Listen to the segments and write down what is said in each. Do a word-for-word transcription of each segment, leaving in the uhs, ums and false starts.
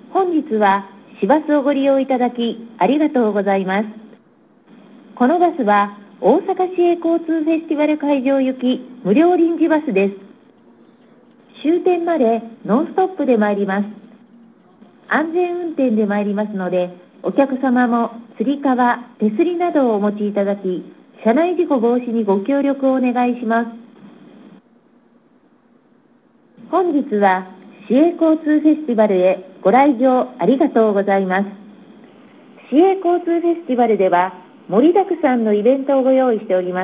本日は市バスをご利用いただきありがとうございます。このバスは大阪市営交通フェスティバル会場行き無料臨時バスです。終点までノンストップで参ります。安全運転で参りますので、お客様もつり革、手すりなどをお持ちいただき、車内事故防止にご協力をお願いします。本日は市営交通フェスティバルへご来場ありがとうございます。市営交通フェスティバルでは盛りだくさんのイベントをご用意しております。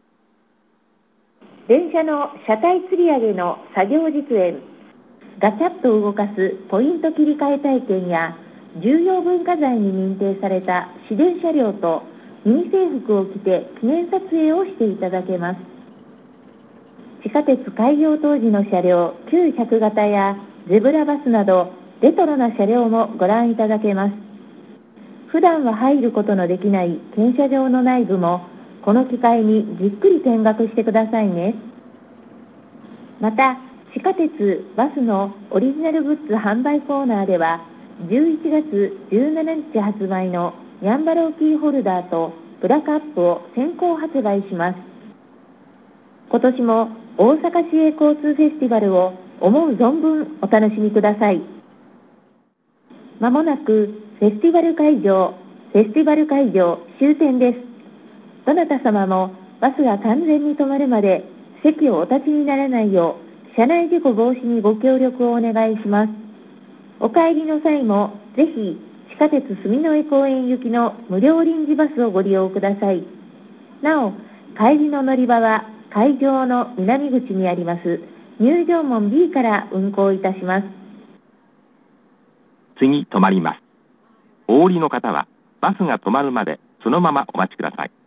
電車の車体吊り上げの作業実演、ガチャッと動かすポイント切り替え体験や、重要文化財に認定された市電車両とミニ制服を着て記念撮影をしていただけます。地下鉄開業当時の車両きゅうひゃく型やゼブラバスなどレトロな車両もご覧いただけます。普段は入ることのできない検車場の内部もこの機会にじっくり見学してくださいね。また地下鉄バスのオリジナルグッズ販売コーナーではじゅういちがつじゅうしちにち発売のヤンバローキーホルダーとプラカップを先行発売します。今年も大阪市営交通フェスティバルを思う存分お楽しみください。まもなくフェスティバル会場、フェスティバル会場終点です。どなた様もバスが完全に止まるまで席をお立ちにならないよう車内事故防止にご協力をお願いします。お帰りの際もぜひ地下鉄住之江公園行きの無料臨時バスをご利用ください。なお、帰りの乗り場は会場の南口にあります入場門 ビー から運行いたします。 次止まります。お降りの方はバスが止まるまでそのままお待ちください。